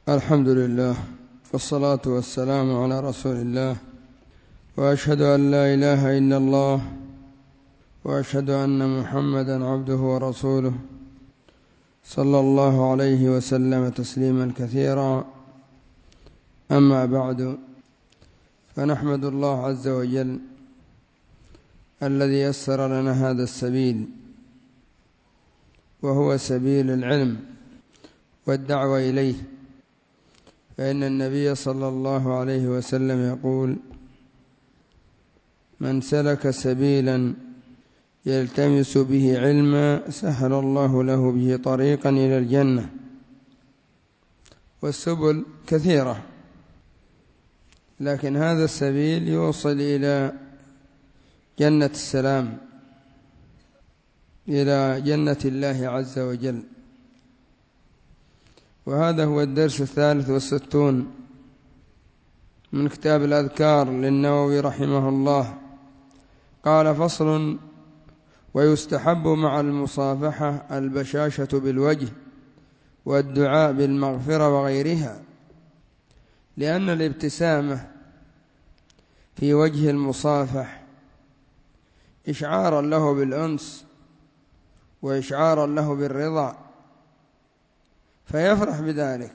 الحمد لله والصلاة والسلام على رسول الله، وأشهد أن لا إله إلا الله، وأشهد أن محمدا عبده ورسوله، صلى الله عليه وسلم تسليما كثيرا. أما بعد، فنحمد الله عز وجل الذي يسر لنا هذا السبيل، وهو سبيل العلم والدعوة إليه. فإن النبي صلى الله عليه وسلم يقول: من سلك سبيلا يلتمس به علما سهل الله له به طريقا إلى الجنة. والسبل كثيرة، لكن هذا السبيل يوصل إلى جنة السلام، إلى جنة الله عز وجل. وهذا هو الدرس 63 من كتاب الأذكار للنووي رحمه الله. قال: فصل: ويستحب مع المصافحة البشاشة بالوجه والدعاء بالمغفرة وغيرها، لأن الابتسامة في وجه المصافح إشعارا له بالأنس وإشعارا له بالرضا، فيفرح بذلك.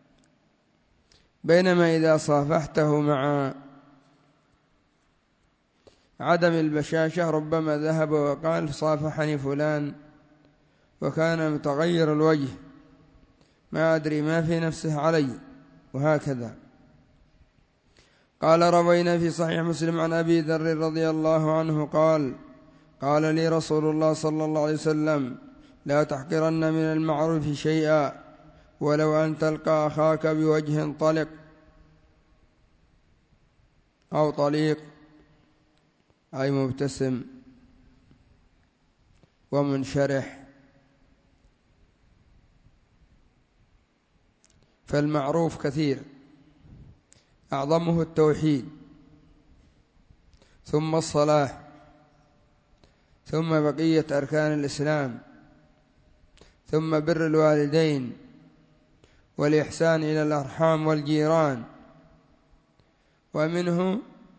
بينما إذا صافحته مع عدم البشاشة ربما ذهب وقال: صافحني فلان وكان متغير الوجه، ما أدري ما في نفسه علي، وهكذا. قال: روينا في صحيح مسلم عن أبي ذر رضي الله عنه قال: قال لي رسول الله صلى الله عليه وسلم: لا تحقرن من المعروف شيئا ولو أن تلقى أخاك بوجه طلق أو طليق، أي مبتسم ومنشرح. فالمعروف كثير، أعظمه التوحيد، ثم الصلاة، ثم بقية أركان الإسلام، ثم بر الوالدين والإحسان إلى الأرحام والجيران، ومنه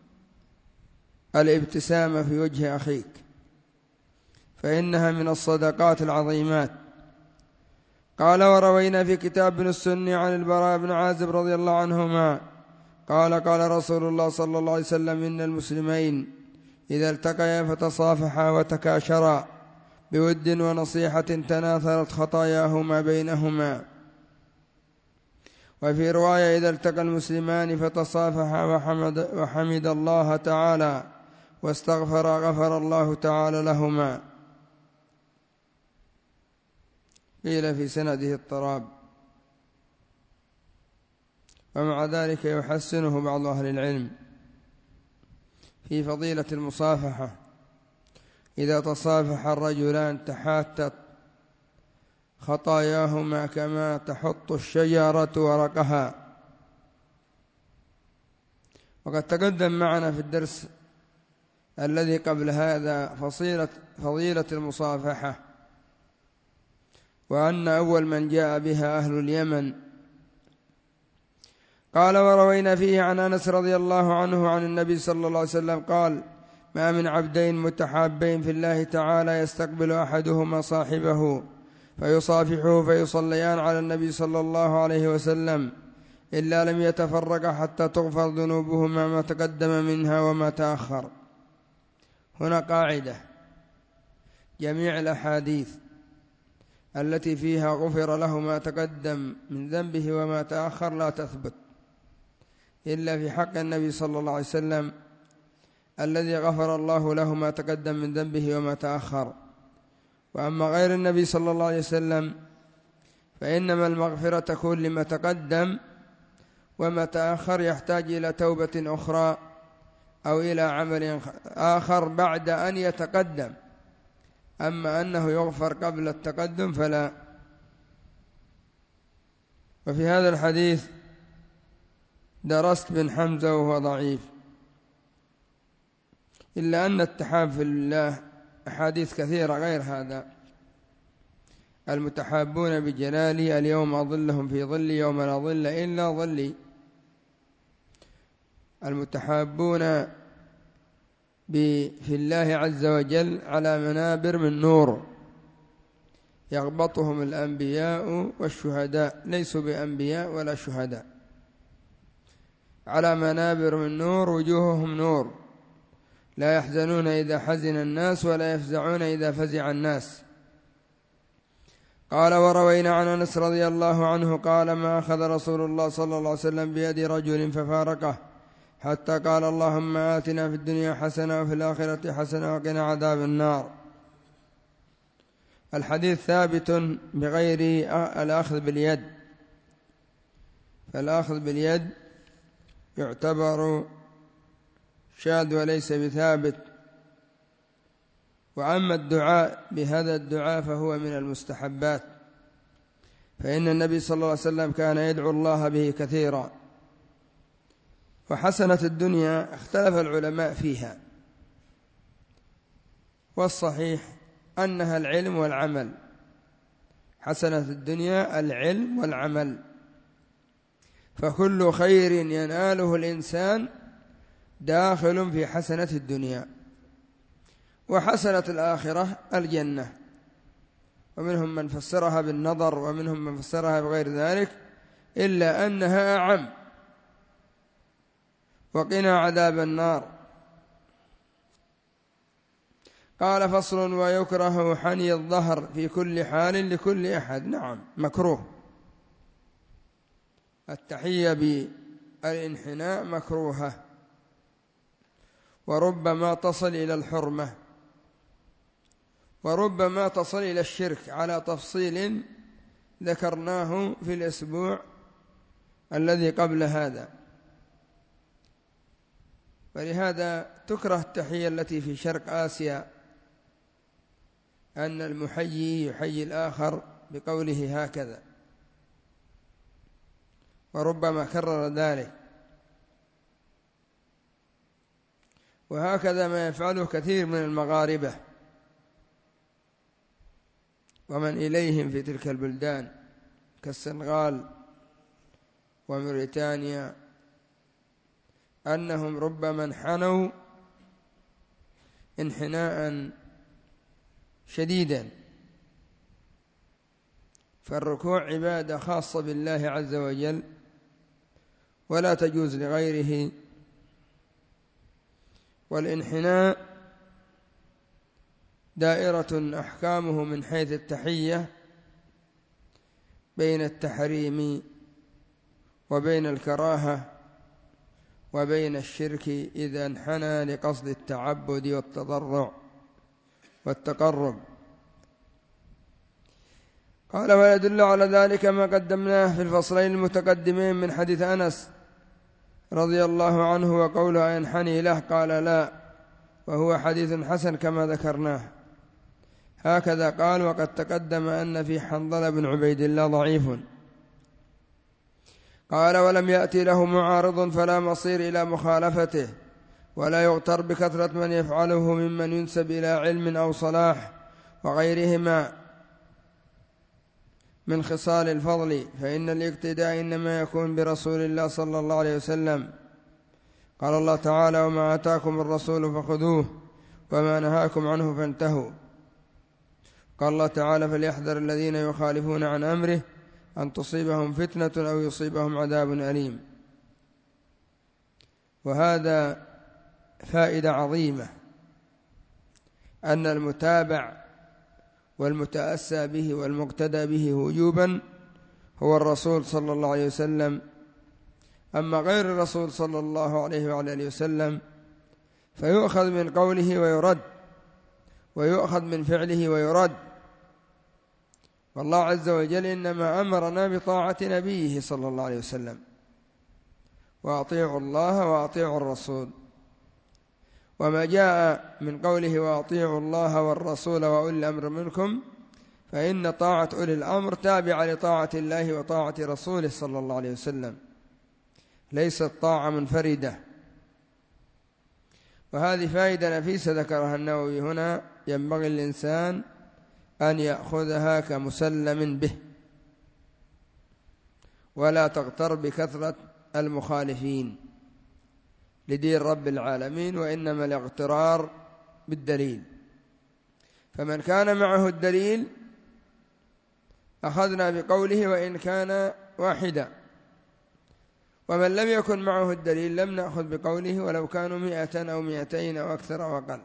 الابتسامة في وجه أخيك، فإنها من الصدقات العظيمات. قال: وروينا في كتاب ابن السني عن البراء بن عازب رضي الله عنهما قال: قال رسول الله صلى الله عليه وسلم: إن المسلمين إذا التقيا فتصافحا وتكاشرا بود ونصيحة تناثرت خطاياهما بينهما. وفي رواية: إذا التقى المسلمان فتصافحا وحمد الله تعالى واستغفر غفر الله تعالى لهما. قيل في سنده اضطراب، ومع ذلك يحسنه بعض أهل العلم في فضيلة المصافحة. إذا تصافح الرجلان تحاتت خطاياهما كما تحط الشجرة ورقها. وقد تقدم معنا في الدرس الذي قبل هذا فضيلة المصافحة، وأن أول من جاء بها أهل اليمن. قال: وروينا فيه عن أنس رضي الله عنه عن النبي صلى الله عليه وسلم قال: ما من عبدين متحابين في الله تعالى يستقبل أحدهما صاحبه فيصافحه فيصليان على النبي صلى الله عليه وسلم إلا لم يتفرقا حتى تغفر ذنوبهما ما تقدم منها وما تأخر. هنا قاعدة: جميع الأحاديث التي فيها غفر له ما تقدم من ذنبه وما تأخر لا تثبت إلا في حق النبي صلى الله عليه وسلم الذي غفر الله له ما تقدم من ذنبه وما تأخر. وأما غير النبي صلى الله عليه وسلم فإنما المغفرة تكون لما تقدم، وما تأخر يحتاج إلى توبة أخرى أو إلى عمل آخر بعد أن يتقدم. أما أنه يغفر قبل التقدم فلا. وفي هذا الحديث درست بن حمزة وهو ضعيف، إلا أن التحاب في الله أحاديث كثيرة غير هذا. المتحابون بجلالي اليوم أظلهم في ظلي يوم لا ظل إلا ظلي. المتحابون في الله عز وجل على منابر من نور يغبطهم الأنبياء والشهداء، ليسوا بأنبياء ولا شهداء، على منابر من نور وجوههم نور، لا يحزنون إذا حزن الناس ولا يفزعون إذا فزع الناس. قال: وروينا عن أنس رضي الله عنه قال: ما أخذ رسول الله صلى الله عليه وسلم بيد رجل ففارقه حتى قال: اللهم آتنا في الدنيا حسنة وفي الآخرة حسنة وقنا عذاب النار. الحديث ثابت بغير الأخذ باليد، فالأخذ باليد يعتبر شاذ وليس بثابت. وأما الدعاء بهذا الدعاء فهو من المستحبات، فإن النبي صلى الله عليه وسلم كان يدعو الله به كثيرا. وحسنة الدنيا اختلف العلماء فيها، والصحيح أنها العلم والعمل. حسنة الدنيا العلم والعمل، فكل خير يناله الإنسان داخل في حسنة الدنيا. وحسنة الآخرة الجنة، ومنهم من فسرها بالنظر ومنهم من فسرها بغير ذلك، إلا أنها أعم. وقنا عذاب النار. قال: فصل: ويكره حني الظهر في كل حال لكل أحد. نعم، مكروه. التحية بالانحناء مكروهة، وربما تصل إلى الحرمة، وربما تصل إلى الشرك، على تفصيل ذكرناه في الأسبوع الذي قبل هذا. ولهذا تكره التحية التي في شرق آسيا، أن المحيي يحيي الآخر بقوله هكذا، وربما كرر ذلك. وهكذا ما يفعله كثير من المغاربة ومن إليهم في تلك البلدان كالسنغال وموريتانيا، أنهم ربما انحنوا انحناء شديدا. فالركوع عبادة خاصة بالله عز وجل ولا تجوز لغيره، والانحناء دائرة أحكامه من حيث التحية بين التحريم وبين الكراهة وبين الشرك إذا انحنى لقصد التعبد والتضرع والتقرب. قال: ويدل على ذلك ما قدمناه في الفصلين المتقدمين من حديث أنس رضي الله عنه وقوله ينحني له، قال: لا، وهو حديث حسن كما ذكرناه. هكذا قال: وقد تقدم أن في حنظلة بن عبيد الله ضعيف. قال: ولم يأتي له معارض فلا مصير إلى مخالفته، ولا يغتر بكثرة من يفعله ممن ينسب إلى علم أو صلاح وغيرهما من خصال الفضل، فإن الاقتداء إنما يكون برسول الله صلى الله عليه وسلم. قال الله تعالى: وما آتاكم الرسول فخذوه وما نهاكم عنه فانتهوا. قال الله تعالى: فليحذر الذين يخالفون عن أمره أن تصيبهم فتنة أو يصيبهم عذاب أليم. وهذا فائدة عظيمة، أن المتابع والمتأسى به والمقتدى به وجوبا هو الرسول صلى الله عليه وسلم. أما غير الرسول صلى الله عليه وعلى آله وسلم فيؤخذ من قوله ويرد، ويؤخذ من فعله ويرد. والله عز وجل إنما أمرنا بطاعة نبيه صلى الله عليه وسلم: وأطيعوا الله وأطيعوا الرسول. وما جاء من قوله وأطيعوا الله والرسول وأولي الأمر منكم، فإن طاعة أولي الأمر تابعة لطاعة الله وطاعة رسوله صلى الله عليه وسلم، ليست طاعة منفردة. وهذه فائدة نفيسة ذكرها النووي هنا: ينبغي الإنسان أن يأخذها كمسلم به، ولا تغتر بكثرة المخالفين لدين رب العالمين، وإنما الاغترار بالدليل. فمن كان معه الدليل أخذنا بقوله وإن كان واحدا، ومن لم يكن معه الدليل لم نأخذ بقوله ولو كانوا 100 أو 200 أو أكثر أو أقل.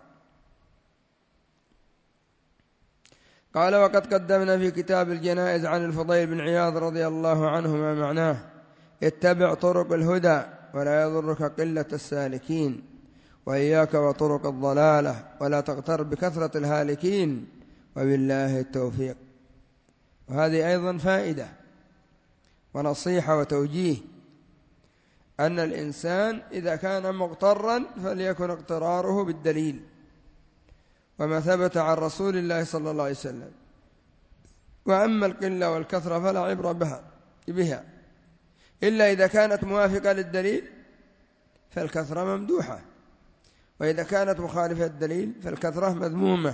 قال وقد قدمنا في كتاب الجنائز عن الفضيل بن عياض رضي الله عنه ما معناه: اتبع طرق الهدى ولا يضرك قلة السالكين، وإياك وطرق الضلالة ولا تغتر بكثرة الهالكين، وبالله التوفيق. وهذه أيضا فائدة ونصيحة وتوجيه، أن الإنسان إذا كان مغترا فليكن اغتراره بالدليل وما ثبت عن رسول الله صلى الله عليه وسلم. وأما القلة والكثرة فلا عبرة بها إلا إذا كانت موافقة للدليل فالكثرة ممدوحة، وإذا كانت مخالفة الدليل فالكثرة مذمومة.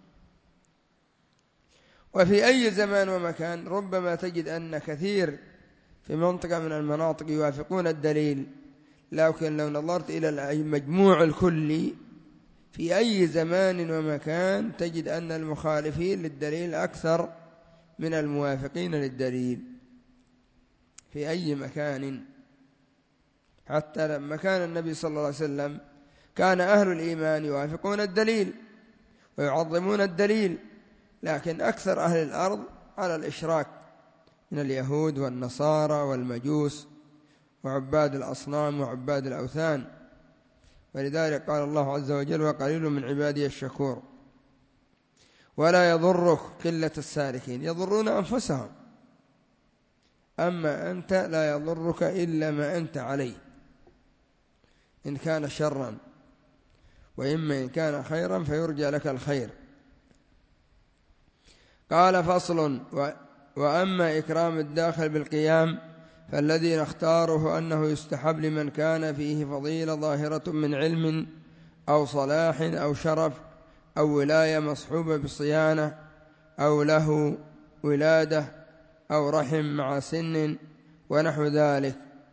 وفي أي زمان ومكان ربما تجد أن كثير في منطقة من المناطق يوافقون الدليل، لكن لو نظرت إلى المجموع الكلي في أي زمان ومكان تجد أن المخالفين للدليل أكثر من الموافقين للدليل في أي مكان. حتى لما كان النبي صلى الله عليه وسلم كان أهل الإيمان يوافقون الدليل ويعظمون الدليل، لكن أكثر أهل الأرض على الإشراك من اليهود والنصارى والمجوس وعباد الأصنام وعباد الأوثان. ولذلك قال الله عز وجل: وقليل من عبادي الشكور. ولا يضرك قلة السالكين، يضرون أنفسهم، أما أنت لا يضرك إلا ما أنت عليه إن كان شرا، وإما إن كان خيرا فيرجى لك الخير. قال: فصل. وأما إكرام الداخل بالقيام فالذي نختاره أنه يستحب لمن كان فيه فضيلة ظاهرة من علم أو صلاح أو شرف أو ولاية مصحوبة بصيانة أو له ولادة أو رحم مع سن ونحو ذلك.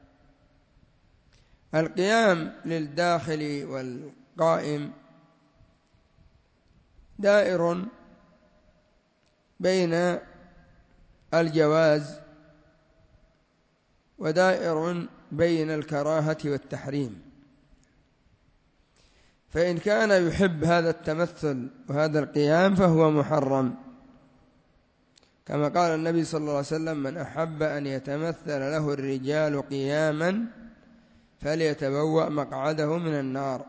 القيام للداخل والقائم دائر بين الجواز ودائر بين الكراهة والتحريم. فإن كان يحب هذا التمثل وهذا القيام فهو محرم، كما قال النبي صلى الله عليه وسلم: من أحب أن يتمثل له الرجال قياما فليتبوأ مقعده من النار.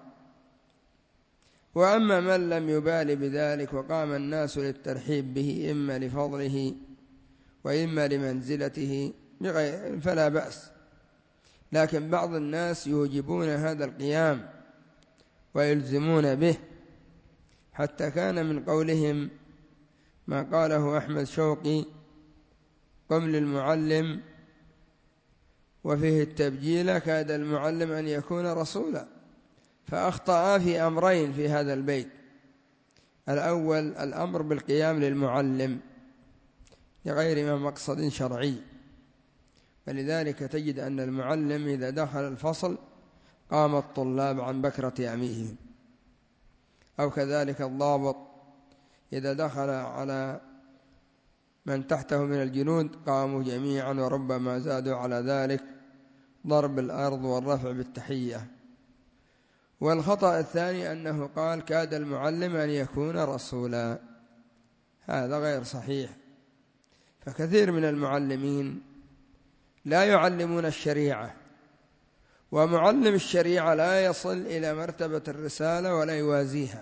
وأما من لم يبال بذلك وقام الناس للترحيب به إما لفضله وإما لمنزلته فلا بأس، لكن بعض الناس يوجبون هذا القيام ويلزمون به، حتى كان من قولهم ما قاله أحمد شوقي: قم للمعلم وفيه التبجيل كاد المعلم أن يكون رسولا. فأخطأ في أمرين في هذا البيت: الأول الأمر بالقيام للمعلم لغير ما مقصد شرعي، فلذلك تجد أن المعلم إذا دخل الفصل قام الطلاب عن بكرة عميهم، أو كذلك الضابط إذا دخل على من تحته من الجنود قاموا جميعا، وربما زادوا على ذلك ضرب الأرض والرفع بالتحية. والخطأ الثاني أنه قال كاد المعلم أن يكون رسولا، هذا غير صحيح. فكثير من المعلمين لا يعلمون الشريعة، ومعلم الشريعة لا يصل إلى مرتبة الرسالة ولا يوازيها،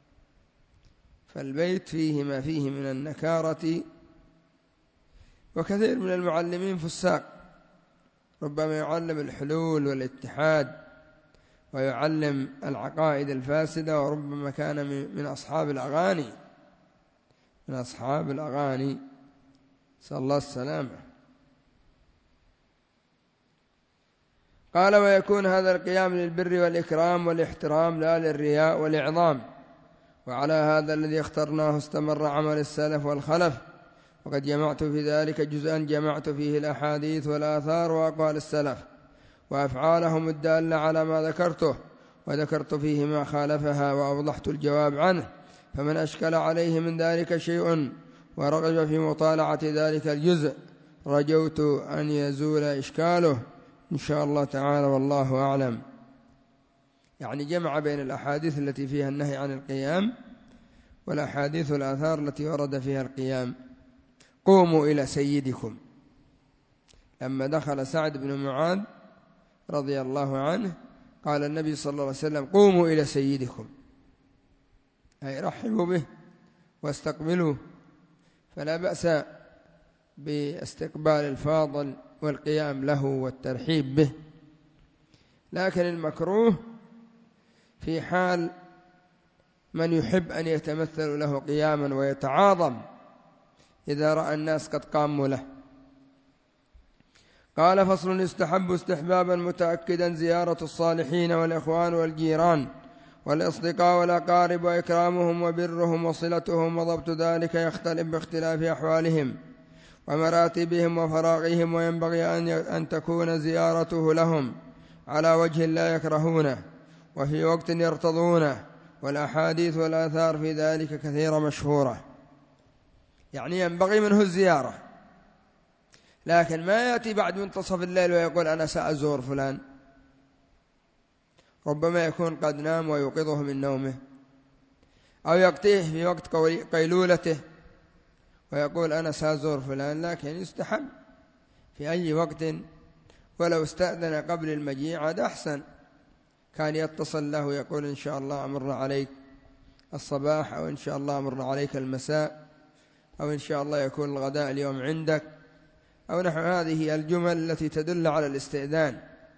فالبيت فيه ما فيه من النكارة. وكثير من المعلمين فساق، ربما يعلم الحلول والاتحاد ويعلم العقائد الفاسدة، وربما كان من أصحاب الأغاني، نسأل الله السلامة. قال: ويكون هذا القيام للبر والإكرام والاحترام لا للرياء والإعظام، وعلى هذا الذي اخترناه استمر عمل السلف والخلف، وقد جمعت في ذلك جزءا جمعت فيه الأحاديث والآثار وأقوال السلف وأفعالهم الدالة على ما ذكرته، وذكرت فيه ما خالفها وأوضحت الجواب عنه، فمن أشكل عليه من ذلك شيء ورغب في مطالعة ذلك الجزء رجوت أن يزول إشكاله إن شاء الله تعالى، والله أعلم. يعني جمع بين الأحاديث التي فيها النهي عن القيام والأحاديث والآثار التي ورد فيها القيام. قوموا إلى سيدكم، لما دخل سعد بن معاذ رضي الله عنه قال النبي صلى الله عليه وسلم قوموا إلى سيدكم، أي رحبوا به واستقبلوه، فلا بأس باستقبال الفاضل والقيام له والترحيب به، لكن المكروه في حال من يحب أن يتمثل له قياما ويتعاظم إذا رأى الناس قد قاموا له. قال فصل: يستحب استحبابا متأكدا زيارة الصالحين والإخوان والجيران والأصدقاء والأقارب وإكرامهم وبرهم وصلتهم، وضبط ذلك يختلف باختلاف أحوالهم ومراتبهم وفراغهم، وينبغي أن تكون زيارته لهم على وجه لا يكرهونه وفي وقت يرتضونه، والأحاديث والآثار في ذلك كثيرة مشهورة. يعني ينبغي منه الزيارة، لكن ما يأتي بعد منتصف الليل ويقول أنا سأزور فلان، ربما يكون قد نام ويوقظه من نومه، أو يقتيه في وقت قيلولته ويقول أنا سأزور فلان. لكن يستحب في أي وقت، ولو استأذن قبل المجيء عاد أحسن، كان يتصل له يقول إن شاء الله أمر عليك الصباح، أو إن شاء الله أمر عليك المساء، أو إن شاء الله يكون الغداء اليوم عندك، أو نحو هذه الجمل التي تدل على الاستئذان.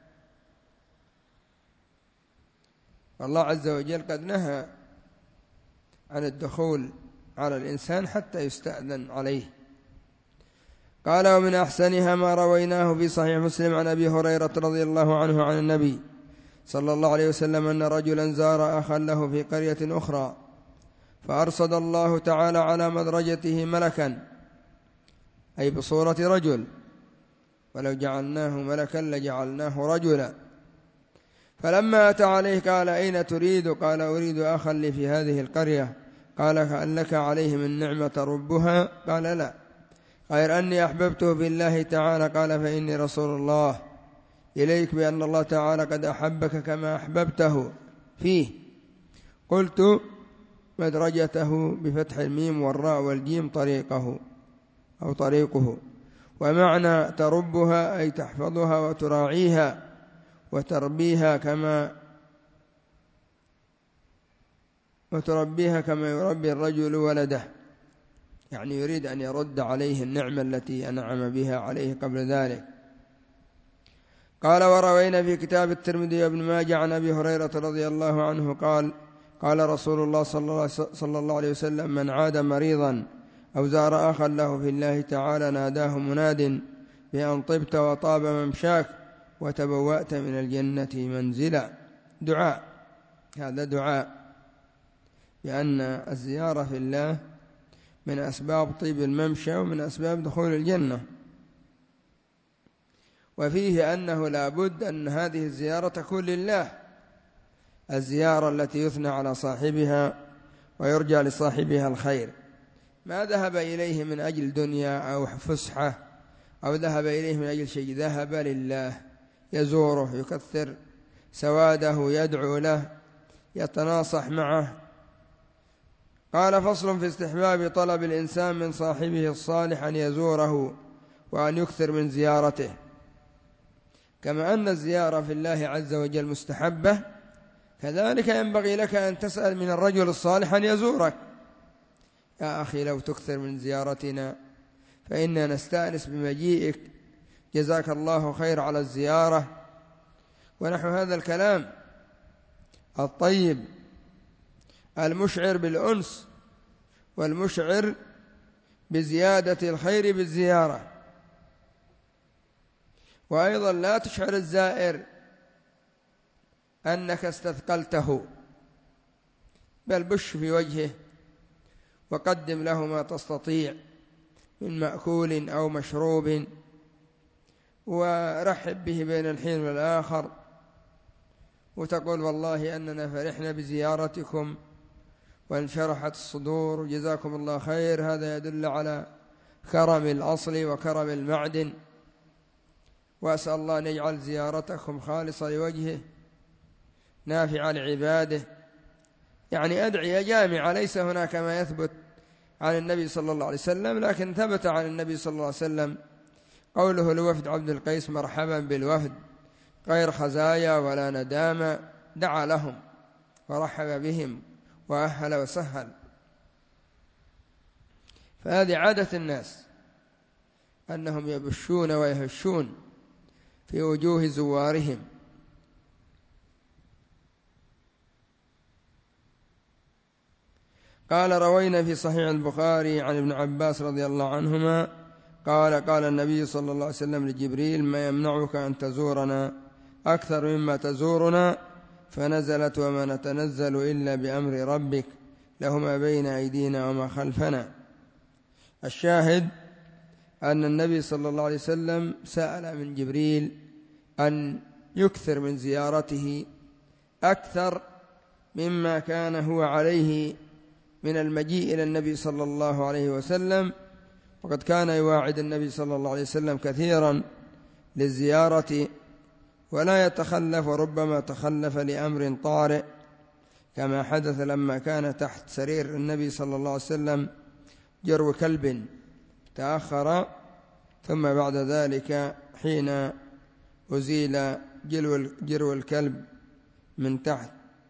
الله عز وجل قد نهى عن الدخول على الإنسان حتى يستأذن عليه. قال: ومن أحسنها ما رويناه في صحيح مسلم عن أبي هريرة رضي الله عنه عن النبي صلى الله عليه وسلم أن رجلا زار أخا له في قرية أخرى، فأرصد الله تعالى على مدرجته ملكا، أي بصورة رجل، ولو جعلناه ملكا لجعلناه رجلا، فلما أتى عليه قال: أين تريد؟ قال: أريد أخا لي في هذه القرية. قال: هل لك عليه من نعمة ربها؟ قال: لا، غير أني أحببته في الله تعالى. قال: فإني رسول الله إليك بأن الله تعالى قد أحبك كما أحببته فيه. قلت: مدرجته بفتح الميم والراء والجيم طريقه أو طريقه، ومعنى تربها أي تحفظها وتراعيها وتربيها كما يربي الرجل ولده، يعني يريد أن يرد عليه النعمة التي أنعم بها عليه قبل ذلك. قال: وروينا في كتاب الترمذي وابن ماجه عن أبي هريرة رضي الله عنه قال: قال رسول الله صلى الله عليه وسلم: من عاد مريضا أو زار أخا له في الله تعالى ناداه مناد بأن طبت وطاب ممشاك وتبوأت من الجنة منزلا. دعاء، هذا دعاء، لأن الزيارة في الله من أسباب طيب الممشى ومن أسباب دخول الجنة، وفيه أنه لا بد أن هذه الزيارة تكون لله، الزيارة التي يثنى على صاحبها ويرجى لصاحبها الخير، ما ذهب إليه من أجل دنيا أو فسحة أو ذهب إليه من أجل شيء، ذهب لله، يزوره، يكثر سواده، يدعو له، يتناصح معه. قال: فصل في استحباب طلب الإنسان من صاحبه الصالح أن يزوره وأن يكثر من زيارته، كما أن الزيارة في الله عز وجل مستحبة، كذلك ينبغي لك أن تسأل من الرجل الصالح أن يزورك: يا أخي لو تكثر من زيارتنا فإننا نستأنس بمجيئك، جزاك الله خير على الزيارة، ونحو هذا الكلام الطيب المشعر بالأنس والمشعر بزيادة الخير بالزيارة. وأيضا لا تشعر الزائر أنك استثقلته، بل بش في وجهه وقدم له ما تستطيع من مأكول أو مشروب، ورحب به بين الحين والآخر، وتقول والله أننا فرحنا بزيارتكم وانشرحت الصدور وجزاكم الله خير. هذا يدل على كرم الأصل وكرم المعدن، وأسأل الله أن يجعل زيارتكم خالصة لوجهه نافعة لعباده. يعني أدعية جامعة، ليس هناك ما يثبت عن النبي صلى الله عليه وسلم، لكن ثبت عن النبي صلى الله عليه وسلم قوله لوفد عبد القيس: مرحبا بالوفد، غير خزايا ولا ندامة، دعا لهم ورحب بهم وأهل وسهل. فهذه عادة الناس أنهم يبشون ويهشون في وجوه زوارهم. قال: روينا في صحيح البخاري عن ابن عباس رضي الله عنهما قال: قال النبي صلى الله عليه وسلم لجبريل: ما يمنعك أن تزورنا أكثر مما تزورنا؟ فنزلت: وما نتنزل إلا بأمر ربك، له ما بين أيدينا وما خلفنا. الشاهد أن النبي صلى الله عليه وسلم سأل من جبريل أن يكثر من زيارته أكثر مما كان هو عليه من المجيء إلى النبي صلى الله عليه وسلم، وقد كان يواعد النبي صلى الله عليه وسلم كثيرا للزيارة ولا يتخلف، وربما تخلف لأمر طارئ، كما حدث لما كان تحت سرير النبي صلى الله عليه وسلم جرو كلب تأخر، ثم بعد ذلك حين أزيل جرو الكلب من تحت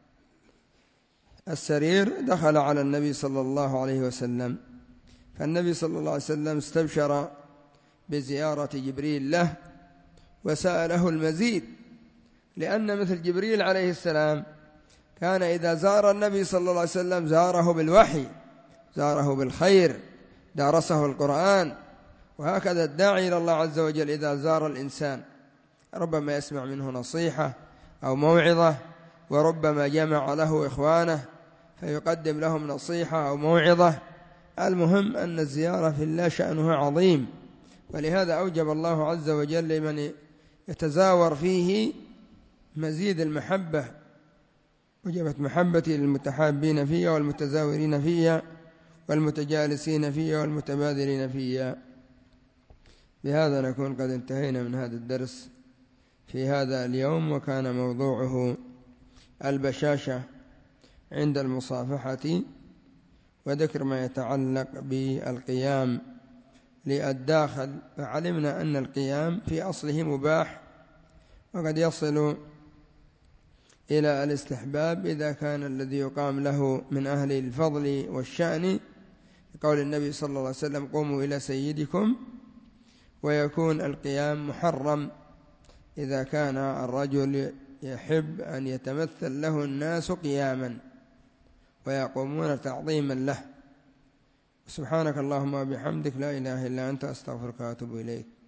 السرير دخل على النبي صلى الله عليه وسلم، فالنبي صلى الله عليه وسلم استبشر بزيارة جبريل له وسأله المزيد، لأن مثل جبريل عليه السلام كان إذا زار النبي صلى الله عليه وسلم زاره بالوحي، زاره بالخير، دارسه القرآن. وهكذا الداعي إلى الله عز وجل إذا زار الإنسان ربما يسمع منه نصيحة أو موعظة، وربما جمع له إخوانه فيقدم لهم نصيحة أو موعظة. المهم أن الزيارة في الله شأنها عظيم، ولهذا أوجب الله عز وجل لمن يتزاور فيه مزيد المحبة، وجبت محبتي للمتحابين فيها والمتزاورين فيها والمتجالسين فيها والمتبادلين فيها. بهذا نكون قد انتهينا من هذا الدرس في هذا اليوم، وكان موضوعه البشاشة عند المصافحة، وذكر ما يتعلق بالقيام للداخل. فعلمنا أن القيام في أصله مباح، وقد يصل إلى الاستحباب إذا كان الذي يقام له من أهل الفضل والشأن، قول النبي صلى الله عليه وسلم: قوموا إلى سيدكم. ويكون القيام محرم إذا كان الرجل يحب أن يتمثل له الناس قياما ويقومون تعظيما له. سبحانك اللهم وبحمدك، لا إله إلا أنت، أستغفرك وأتوب إليك.